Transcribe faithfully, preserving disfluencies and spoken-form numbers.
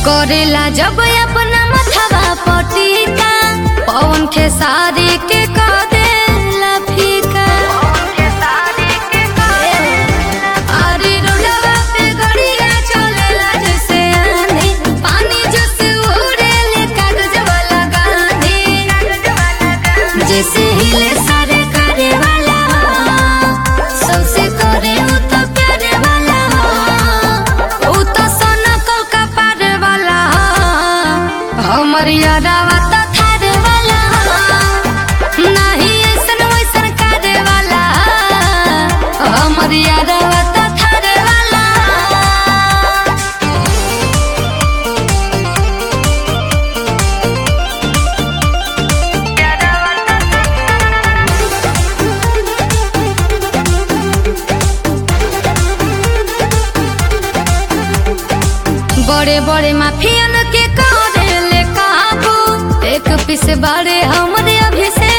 करेला जब अपना मथवा पटीका पवन खेसारी के कदेला फीका। अरे रोडवा पे गड़िया चलेला जैसे आंधी, पानी जैसे उड़ेले कागज वाला गांधी। जैसे हिले सारे करे वाला सबसे करे उ तो प्यारे वाला, उ तो सोना कल का पारे वाला हमर यारावा तो थारे वाला, नहीं ऐसन वैसन करे वाला हमर यारावा तो थारे वाला। बड़े बड़े माफियन के करेले काबू, एक पीस बड़े हमरे अभिषेक